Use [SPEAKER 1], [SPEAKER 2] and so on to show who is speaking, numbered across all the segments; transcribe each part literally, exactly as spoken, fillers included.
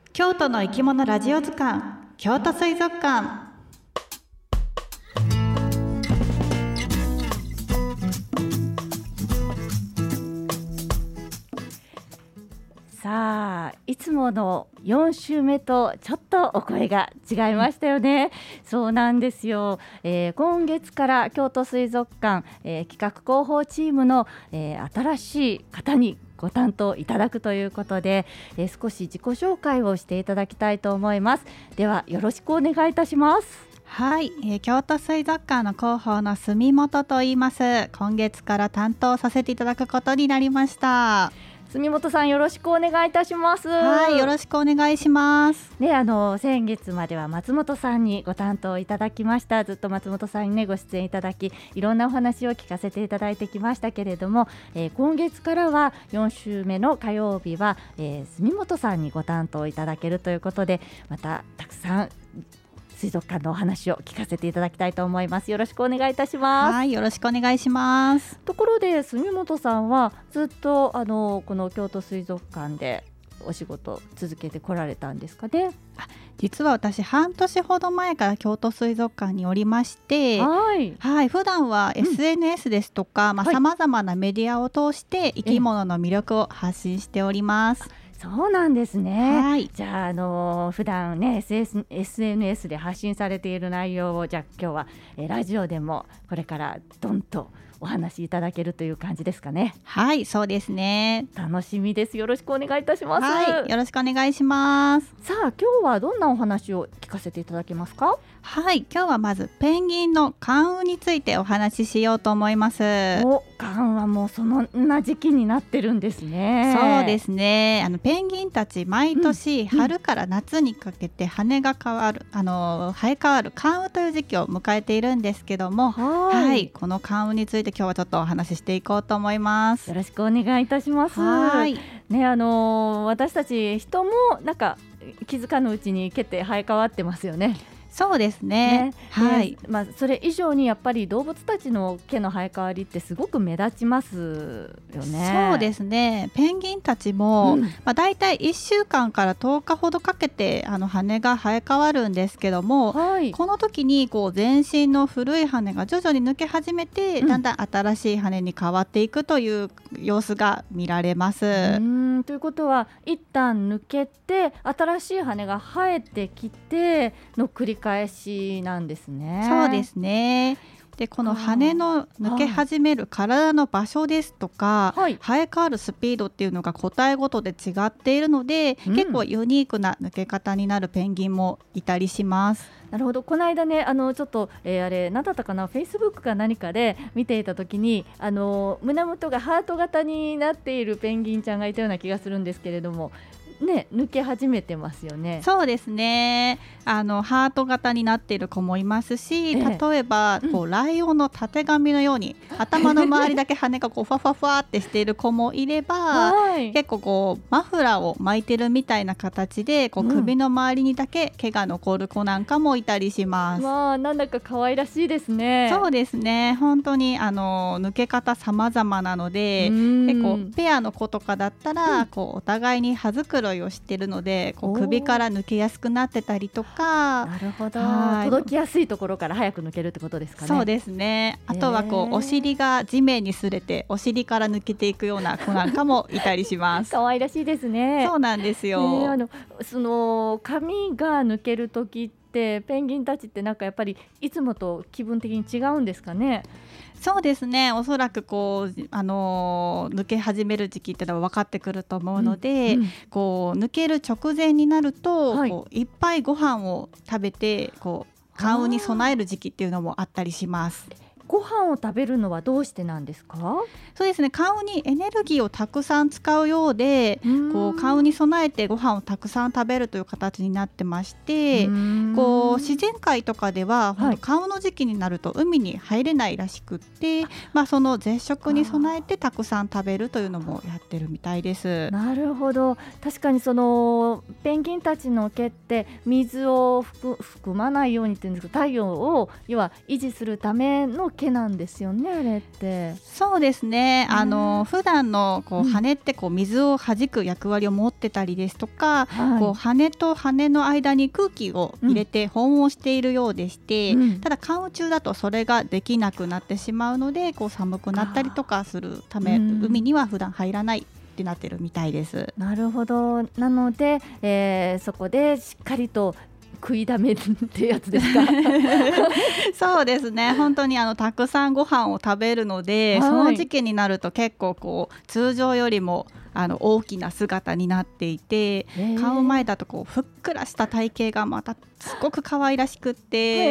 [SPEAKER 1] 京都の生き物ラジオ図鑑、京都水族館。
[SPEAKER 2] さあ、いつものよん週目とちょっとお声が違いましたよね。そうなんですよ、えー、今月から京都水族館、えー、企画広報チームの、えー、新しい方にご担当いただくということで、えー、少し自己紹介をしていただきたいと思います。ではよろしくお願いいたします。
[SPEAKER 1] はい、えー、京都水族館の広報の住本と言います。今月から担当させていただくことになりました。
[SPEAKER 2] 住本さん、よろしくお願いいたします。
[SPEAKER 1] はい、よろしくお願いします。
[SPEAKER 2] ね、あの先月までは松本さんにご担当いただきました。ずっと松本さんに、ね、ご出演いただき、いろんなお話を聞かせていただいてきましたけれども、えー、今月からはよん週目の火曜日は、えー、住本さんにご担当いただけるということで、またたくさん水族館のお話を聞かせていただきたいと思います。よろしくお願いいたします。
[SPEAKER 1] はい、よろしくお願いします。
[SPEAKER 2] ところで住本さんはずっとあのこの京都水族館でお仕事続けてこられたんですかね。
[SPEAKER 1] あ、実は私半年ほど前から京都水族館におりまして、
[SPEAKER 2] はい、
[SPEAKER 1] はい、普段は エスエヌエス ですとか、さまざ、まなメディアを通して生き物の魅力を発信しております。
[SPEAKER 2] そうなんですね。
[SPEAKER 1] はい、
[SPEAKER 2] じゃあ、あのー、普段ね エスエヌエス で発信されている内容を、じゃあ今日は、えー、ラジオでもこれからどんとお話しいただけるという感じですかね。
[SPEAKER 1] はい、そうですね。
[SPEAKER 2] 楽しみです。よろしくお願いいたします。
[SPEAKER 1] はい、よろしくお願いします。
[SPEAKER 2] さあ、今日はどんなお話を聞かせていただけますか？
[SPEAKER 1] はい、今日はまずペンギンの関羽についてお話ししようと思います。
[SPEAKER 2] お、関羽もそんな時期になってるんですね。
[SPEAKER 1] そうですね。あのペンギンたち毎年春から夏にかけて羽が変わる、うん、あの生え変わる関羽という時期を迎えているんですけども、はい、はい、この関羽について今日はちょっとお話ししていこうと思います。
[SPEAKER 2] よろしくお願いいたします。
[SPEAKER 1] はい、
[SPEAKER 2] ね、あの私たち人もなんか気づかぬうちに毛って生え変わってますよね。
[SPEAKER 1] そうですね。
[SPEAKER 2] ね、
[SPEAKER 1] はい、
[SPEAKER 2] まあ、それ以上にやっぱり動物たちの毛の生え変わりってすごく目立ちますよね。
[SPEAKER 1] そうですね。ペンギンたちも、うん、まあ、だいたいいっしゅうかんからとおかほどかけてあの羽が生え変わるんですけども、はい、この時にこう全身の古い羽が徐々に抜け始めて、うん、だんだん新しい羽に変わっていくという様子が見られます。う
[SPEAKER 2] ーん、ということは一旦抜けて新しい羽が生えてきての繰り返しなんですね。
[SPEAKER 1] そうですね。でこの羽の抜け始める体の場所ですとか、はい、生え変わるスピードっていうのが個体ごとで違っているので、うん、結構ユニークな抜け方になるペンギンもいたりします。
[SPEAKER 2] なるほど。この間ね、あのちょっと、えー、あれ何だったかな、フェイスブックか何かで見ていた時に、あの胸元がハート型になっているペンギンちゃんがいたような気がするんですけれどもね、抜け始めてますよね。
[SPEAKER 1] そうですね。あのハート型になっている子もいますし、例えば、ええ、こうライオンのたてがみのように頭の周りだけ羽がこうファファファってしている子もいれば、はい、結構こうマフラーを巻いてるみたいな形でこう首の周りにだけ毛が残る子なんかもいたりします。
[SPEAKER 2] まあ、なんだか可愛らしいですね。
[SPEAKER 1] そうですね。本当にあの抜け方様々なので、結構ペアの子とかだったら、うん、こうお互いに羽繕いをしているので、こう首から抜けやすくなってたりとか。
[SPEAKER 2] なるほど。届きやすいところから早く抜けるってことですかね。
[SPEAKER 1] そうですね。あとはこうお尻が地面に擦れてお尻から抜けていくような子なんかもいたりします
[SPEAKER 2] 可愛らしいですね。
[SPEAKER 1] そうなんですよ、
[SPEAKER 2] えー、あのその髪が抜ける時ってペンギンたちってなんかやっぱりいつもと気分的に違うんですかね。
[SPEAKER 1] そうですね。おそらくこう、あのー、抜け始める時期ってのは分かってくると思うので、うんうん、こう抜ける直前になると、はい、こういっぱいご飯を食べてこう関羽に備える時期っていうのもあったりします。
[SPEAKER 2] ご飯を食べるのはどうしてなんですか？
[SPEAKER 1] そうですね。関羽にエネルギーをたくさん使うようで、こう関羽に備えてご飯をたくさん食べるという形になってまして、こう自然界とかでは、はい、関羽の時期になると海に入れないらしくって、まあ、その絶食に備えてたくさん食べるというのもやってるみたいです。
[SPEAKER 2] なるほど。確かにそのペンギンたちの毛って水を含まないようにっていうんですけど、体温を要は維持するための毛なんですよね、あれって。
[SPEAKER 1] そうですね、あの普段のこう羽ってこう水を弾く役割を持ってたりですとか、はい、こう羽と羽の間に空気を入れて保温をしているようでして、うん、ただ寒雨中だとそれができなくなってしまうので、こう寒くなったりとかするため、うん、海には普段入らないってなってるみたいです。
[SPEAKER 2] なるほど。なので、えー、そこでしっかりと食いだめってやつですか？
[SPEAKER 1] そうですね、本当にあのたくさんご飯を食べるので、はい、その時期になると結構こう通常よりもあの大きな姿になっていて、顔前だとこうふっくらした体型がまたすごく可愛らしくって、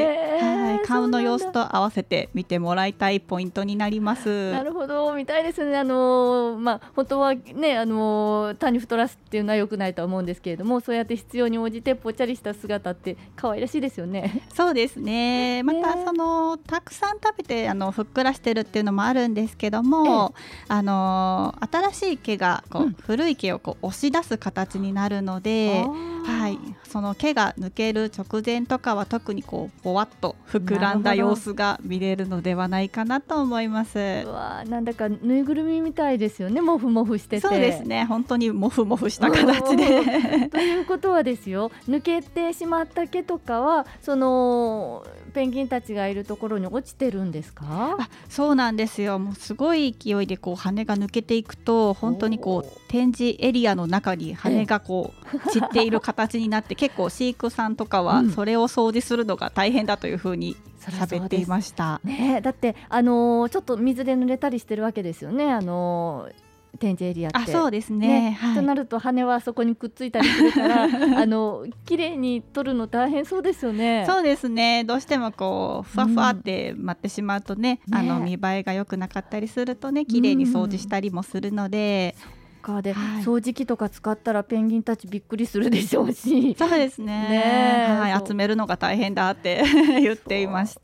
[SPEAKER 1] はい、顔の様子と合わせて見てもらいたいポイントになります。
[SPEAKER 2] なるほど、見たいですね。あの、まあ、本当はね、あの単に太らすっていうのは良くないとは思うんですけれども、そうやって必要に応じてぽっちゃりした姿って可愛らしいですよね。
[SPEAKER 1] そうですね。またそのたくさん食べてあのふっくらしてるっていうのもあるんですけども、あの新しい毛がこう、うん、古い毛をこう押し出す形になるので、はい、その毛が抜ける直前とかは特にこうぼわっと膨らんだ様子が見れるのではないかなと思います。
[SPEAKER 2] うわ、なんだかぬいぐるみみたいですよね。モフモフしてて。
[SPEAKER 1] そうですね、本当にモフモフした形で
[SPEAKER 2] ということはですよ、抜けてしまった毛とかはそのペンギンたちがいるところに落ちてるんですか？
[SPEAKER 1] あ、そうなんですよ。もうすごい勢いでこう羽が抜けていくと、本当にこう展示エリアの中に羽がこう散っている形になって結構飼育さんとかはそれを掃除するのが大変だというふうに喋っていました、
[SPEAKER 2] ね、だって、あのー、ちょっと水で濡れたりしてるわけですよね、あのー展示エリアって。
[SPEAKER 1] あ、そうですね、
[SPEAKER 2] ね、はい、となると羽はそこにくっついたりするからあの綺麗に撮るの大変そうですよね。
[SPEAKER 1] そうですね、どうしてもこうふわふわって舞ってしまうと ね,、うん、あの見栄えが良くなかったりするとね、綺麗に掃除したりもするので、うん
[SPEAKER 2] で、はい、掃除機とか使ったらペンギンたちびっくりするでしょうし。
[SPEAKER 1] そうです ね, ね、はい、集めるのが大変だって言っていました。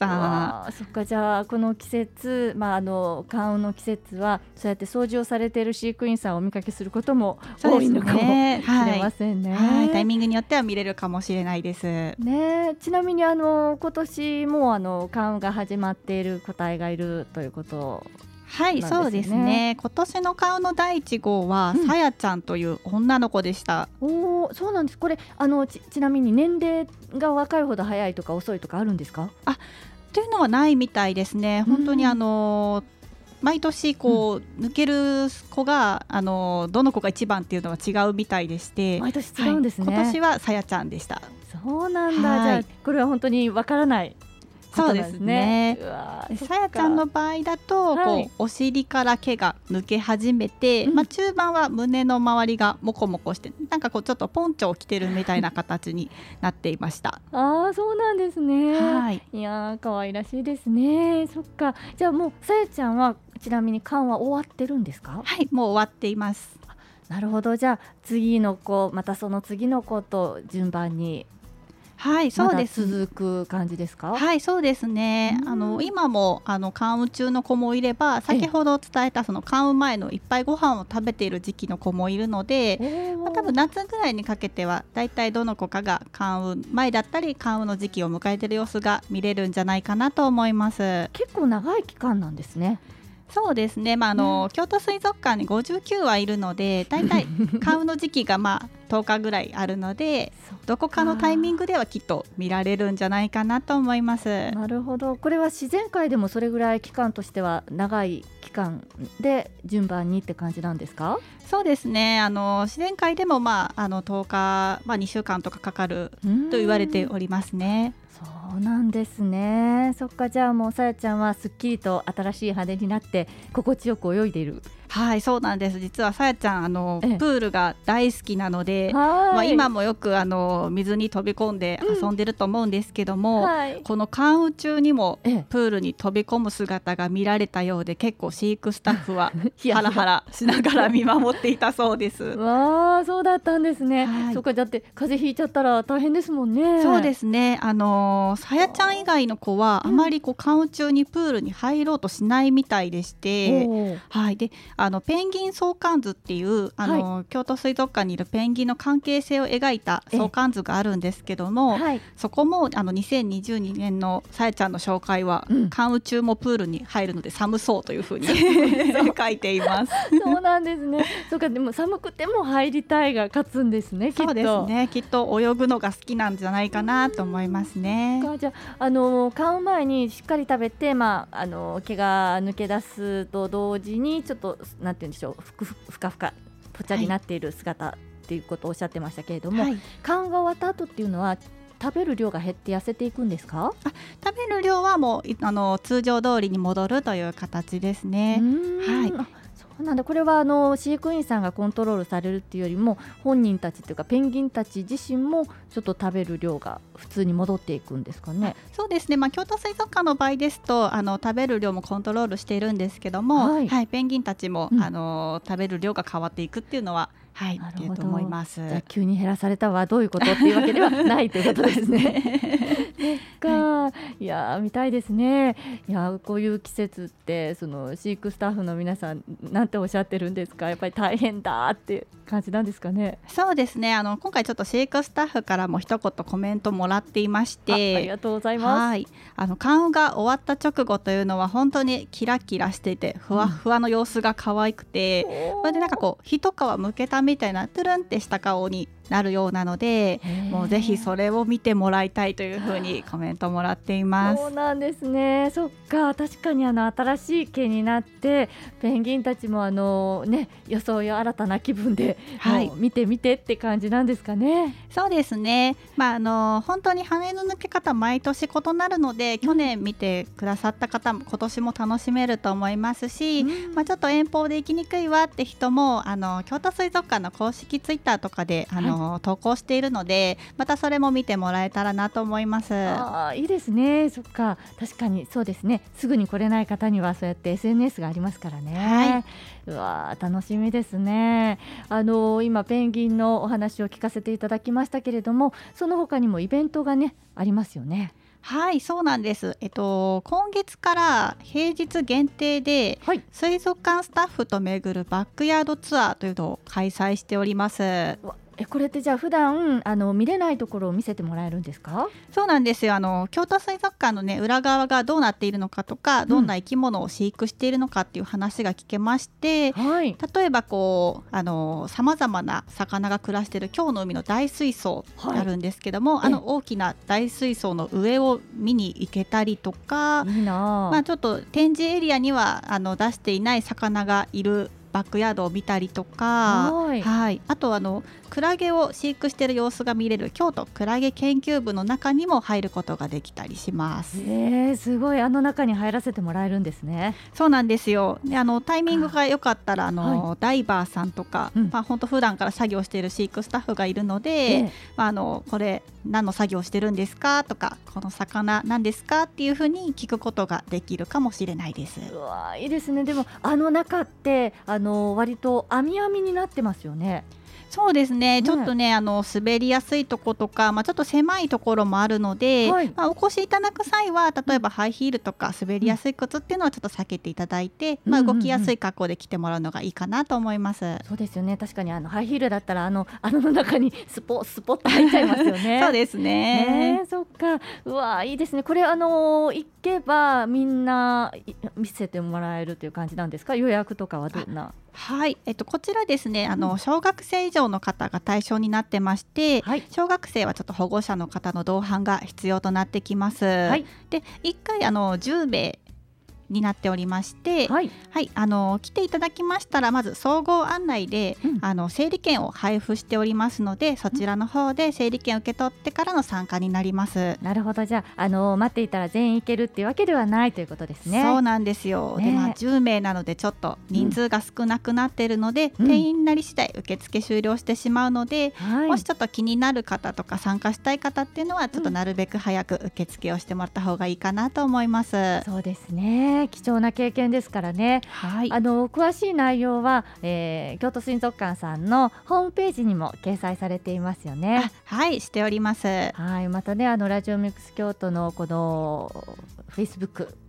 [SPEAKER 2] そっか、じゃあこの季節、まあ、あの寒雨の季節はそうやって掃除をされている飼育員さんをお見かけすることも多いのかもしれませんね。
[SPEAKER 1] はいはい、タイミングによっては見れるかもしれないです、
[SPEAKER 2] ね。ちなみにあの今年もあの寒雨が始まっている個体がいるということ
[SPEAKER 1] はい、そうですね。今年の顔のだいいち号は、うん、さやちゃんという女の子でした。
[SPEAKER 2] おー、そうなんです。これあの ち, ちなみに年齢が若いほど早いとか遅いとかあるんですか？
[SPEAKER 1] あ、というのはないみたいですね。本当にあの毎年こう、うん、抜ける子があのどの子が一番っていうのは違うみたいでして、
[SPEAKER 2] 毎年違うんですね、
[SPEAKER 1] はい、今年はさやちゃんでした。
[SPEAKER 2] そうなんだ、はい、じゃあこれは本当にわからない。
[SPEAKER 1] そうですね。さやちゃんの場合だと、はい、こうお尻から毛が抜け始めて、うん、まあ、中盤は胸の周りがモコモコして、なんかこうちょっとポンチョを着てるみたいな形になっていました。
[SPEAKER 2] ああ、そうなんですね。
[SPEAKER 1] はい、
[SPEAKER 2] いやー、可愛らしいですね。そっか、じゃあもうさやちゃんはちなみに缶は終わってるんですか？
[SPEAKER 1] はい、もう終わっています。
[SPEAKER 2] なるほど。じゃあ次の子、またその次の子と順番に、
[SPEAKER 1] はい、そうです。
[SPEAKER 2] ま、続く感じですか？
[SPEAKER 1] はい、そうですね。あの今もあの寒雨中の子もいれば、先ほど伝えたその寒雨前のいっぱいご飯を食べている時期の子もいるので、まあ、多分夏ぐらいにかけてはだいたいどの子かが寒雨前だったり寒雨の時期を迎えている様子が見れるんじゃないかなと思います。
[SPEAKER 2] 結構長い期間なんですね。
[SPEAKER 1] そうですね、まああのうん、京都水族館にごじゅうきゅうはいるので、だいたい寒雨の時期がまあとおかぐらいあるのでどこかのタイミングではきっと見られるんじゃないかなと思います。
[SPEAKER 2] なるほど。これは自然界でもそれぐらい期間としては長い期間で順番にって感じなんですか？
[SPEAKER 1] そうですね、あの自然界でも、まあ、あのとおか、まあ、にしゅうかんとかかかると言われておりますね。
[SPEAKER 2] そうなんですね。そっか、じゃあもうさやちゃんはすっきりと新しい羽になって心地よく泳いでいる。
[SPEAKER 1] はい、そうなんです。実はさやちゃんあのプールが大好きなので、まあ、今もよくあの水に飛び込んで遊んでると思うんですけども、うん、はい、この寒雨中にもプールに飛び込む姿が見られたようで、結構飼育スタッフはハラハラしながら見守っていたそうです。
[SPEAKER 2] わー、そうだったんですね。はい、そっか、だって風邪ひいちゃったら大変ですもんね。
[SPEAKER 1] そうですね、あのさやちゃん以外の子はあまりこう寒雨中にプールに入ろうとしないみたいでして、はい、であのペンギン相関図っていうあの、はい、京都水族館にいるペンギンの関係性を描いた相関図があるんですけども、はい、そこもあのにせんにじゅうにねんのさえちゃんの紹介は、うん、関羽中もプールに入るので寒そうというふうに書いています。
[SPEAKER 2] そうなんですね。そうか、でも寒くても入りたいが勝つんですね。きっと
[SPEAKER 1] そうですね、きっと泳ぐのが好きなんじゃないかなと思いますね。
[SPEAKER 2] じゃあ、あの買う前にしっかり食べて、まあ、あの毛が抜け出すと同時にちょっとなんて言うんでしょう、ふくふかふかぽちゃりなっている姿っていうことをおっしゃってましたけれども、はい、缶が終わった後っていうのは食べる量が減って痩せていくんですか？
[SPEAKER 1] あ、食べる量はもうあの通常通りに戻るという形ですね。はい、
[SPEAKER 2] そうなんだ。これはあの飼育員さんがコントロールされるっていうよりも本人たちというかペンギンたち自身もちょっと食べる量が普通に戻っていくんですかね？
[SPEAKER 1] そうですね、まあ、京都水族館の場合ですとあの食べる量もコントロールしているんですけども、はいはい、ペンギンたちも、うん、あの食べる量が変わっていくっていうのははい、っていうと思います。
[SPEAKER 2] じゃあ急に減らされたはどういうことっていうわけではないということですね。そっか、はい、いや見たいですね。いやこういう季節ってその飼育スタッフの皆さんなんておっしゃってるんですか？やっぱり大変だって感じなんですかね？
[SPEAKER 1] そうですね、あの今回ちょっと飼育スタッフからも一言コメントもらっていまして、
[SPEAKER 2] あ, ありがとうございます。
[SPEAKER 1] はい、あの関羽が終わった直後というのは本当にキラキラしていてふわふわの様子が可愛くて、うん、それでなんかこう一皮むけたみたいなトゥルンってした顔になるようなので、もうぜひそれを見てもらいたいというふうにコメントもらっています。
[SPEAKER 2] そうなんですね。そっか、確かにあの新しい毛になってペンギンたちもあの、ね、装い新たな気分で、はい、見て見てって感じなんですかね？
[SPEAKER 1] そうですね、まあ、あの本当に羽の抜け方毎年異なるので、去年見てくださった方も今年も楽しめると思いますし、うん、まあ、ちょっと遠方で行きにくいわって人もあの京都水族館の公式ツイッターとかであの、はい、投稿しているので、またそれも見てもらえたらなと思います。
[SPEAKER 2] あ、いいですね。そっか、確かにそうですね。すぐに来れない方にはそうやって エスエヌエス がありますからね。はい、うわ楽しみですね。あの今ペンギンのお話を聞かせていただきましたけれども、その他にもイベントがねありますよね。
[SPEAKER 1] はい、そうなんです。えっと、今月から平日限定で、はい、水族館スタッフと巡るバックヤードツアーというのを開催しております。
[SPEAKER 2] えこれってじゃあ普段あの見れないところを見せてもらえるんですか？
[SPEAKER 1] そうなんですよ。あの京都水族館の、ね、裏側がどうなっているのかとか、どんな生き物を飼育しているのかっていう話が聞けまして、うん、はい、例えばこうあの様々な魚が暮らしている今日の海の大水槽があるんですけども、はい、あの大きな大水槽の上を見に行けたりとか、いいな、まあ、ちょっと展示エリアにはあの出していない魚がいるバックヤードを見たりとか、はい、はい、あとあのクラゲを飼育している様子が見れる京都クラゲ研究部の中にも入ることができたりします。
[SPEAKER 2] えー、すごい、あの中に入らせてもらえるんですね。
[SPEAKER 1] そうなんですよ。であのタイミングが良かったらあの、はい、ダイバーさんとか、うん、まあ、本当普段から作業している飼育スタッフがいるので、えーまあ、あのこれ何の作業してるんですかとか、この魚何ですかっていうふうに聞くことができるかもしれないです。
[SPEAKER 2] うわ、いいですね。でもあの中ってあの割と網網になってますよね。
[SPEAKER 1] そうですね、ちょっとね、あの滑りやすいところとか、まあ、ちょっと狭いところもあるので、はい、まあ、お越しいただく際は例えばハイヒールとか滑りやすい靴っていうのはちょっと避けていただいて、うん、まあ、動きやすい格好で来てもらうのがいいかなと思います。うんうんうん、
[SPEAKER 2] そうですよね。確かにあのハイヒールだったらあの穴の中にスポスポッと入っちゃいますよね。
[SPEAKER 1] そうですね。
[SPEAKER 2] ね、そっか、うわいいですね。これあの行けばみんな見せてもらえるという感じなんですか？予約とかはどんな？
[SPEAKER 1] はい、えっと、こちらですね、あの小学生以上の方が対象になってまして、はい、小学生はちょっと保護者の方の同伴が必要となってきます。はい、でいっかいあのじゅうめいになっておりまして、はいはい、あの来ていただきましたらまず総合案内で、うん、あの整理券を配布しておりますので、そちらの方で整理券を受け取ってからの参加になります。
[SPEAKER 2] なるほど。じゃあ、あの待っていたら全員行けるっていうわけではないということですね。
[SPEAKER 1] そうなんですよ、ね。で、まあ、じゅうめいなのでちょっと人数が少なくなっているので、うん、定員になり次第受付終了してしまうので、はい、もしちょっと気になる方とか参加したい方っていうのはちょっとなるべく早く受付をしてもらった方がいいかなと思います。
[SPEAKER 2] うん、そうですね。貴重な経験ですからね。はい、あの詳しい内容は、えー、京都水族館さんのホームページにも掲載されていますよね。
[SPEAKER 1] はい、しております。
[SPEAKER 2] はい、またね、あのラジオミックス京都のこのフェイスブック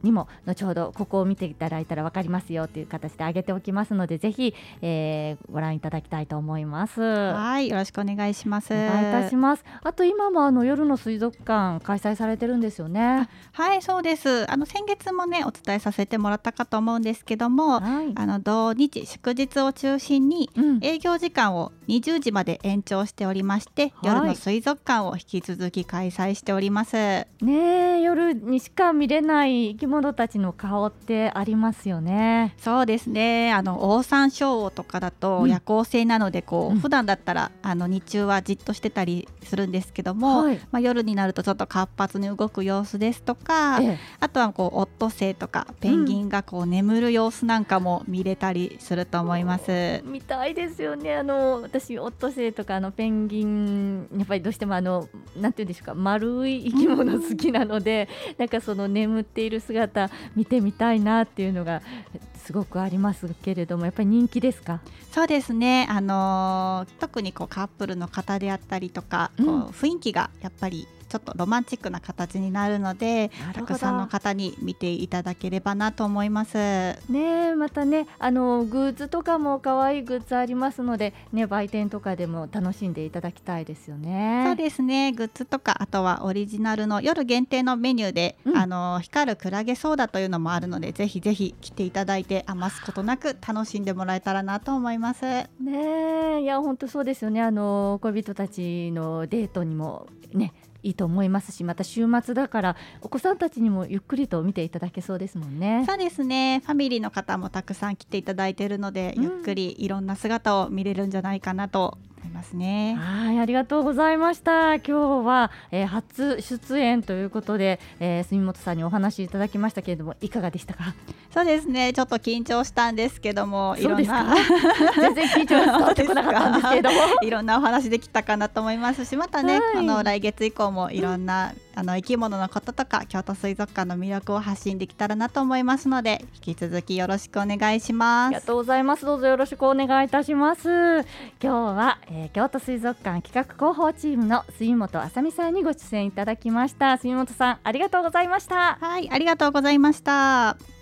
[SPEAKER 2] にも後ほどここを見ていただいたら分かりますよという形で上げておきますので、ぜひ、えー、ご覧いただきたいと思います。
[SPEAKER 1] はい、よろしくお願いします。
[SPEAKER 2] お願いいたします。あと今もあの夜の水族館開催されてるんですよね。
[SPEAKER 1] はい、そうです。あの先月もねお伝えさせてもらったかと思うんですけども、はい、あの土日祝日を中心に営業時間をにじゅうじまで延長しておりまして、うん、夜の水族館を引き続き開催しております。ね
[SPEAKER 2] え、夜にしか見れない生き物たちの顔ってありますよね。
[SPEAKER 1] そうですね。あのオオサンショウウオとかだと夜行性なのでこう、うん、普段だったらあの日中はじっとしてたりするんですけども、はい、まあ、夜になるとちょっと活発に動く様子ですとか、ええ、あとはこうオットセイとかペンギンがこう眠る様子なんかも見れたりすると思います。
[SPEAKER 2] うん、見たいですよね。あの私オットセイとかあのペンギンやっぱりどうしてもあのなんていうんでしょうか、丸い生き物好きなので、うん、なんかその眠っている姿見てみたいなっていうのがすごくありますけれども、やっぱり人気ですか？
[SPEAKER 1] そうですね、あのー、特にこうカップルの方であったりとか、こう雰囲気がやっぱりちょっとロマンチックな形になるので、たくさんの方に見ていただければなと思います。
[SPEAKER 2] ね、またね、あのグッズとかも可愛いグッズありますので、ね、売店とかでも楽しんでいただきたいですよね。
[SPEAKER 1] そうですね、グッズとかあとはオリジナルの夜限定のメニューで、うん、あの光るクラゲソーダというのもあるので、ぜひぜひ来ていただいて余すことなく楽しんでもらえたらなと思います。
[SPEAKER 2] ね、いや本当そうですよね。あの恋人たちのデートにもねいいと思いますし、また週末だからお子さんたちにもゆっくりと見ていただけそうですもんね。
[SPEAKER 1] そうですね、ファミリーの方もたくさん来ていただいているので、うん、ゆっくりいろんな姿を見れるんじゃないかなと思いますね。
[SPEAKER 2] はい、ありがとうございました。今日は、えー、初出演ということで、えー、住本さんにお話いただきましたけれども、いかがでしたか？
[SPEAKER 1] そうですね、ちょっと緊張したんですけども、いろんな
[SPEAKER 2] 全然緊張が伝わってこなかったんですけれども
[SPEAKER 1] いろんなお話できたかなと思いますし、またね、はい、あの来月以降もいろんな、うん、あの生き物のこととか京都水族館の魅力を発信できたらなと思いますので、引き続きよろしくお願いします。
[SPEAKER 2] ありがとうございます。どうぞよろしくお願いいたします。今日は、えー、京都水族館企画広報チームの杉本あさみさんにご出演いただきました。杉本さん、ありがとうございました。
[SPEAKER 1] はい、ありがとうございました。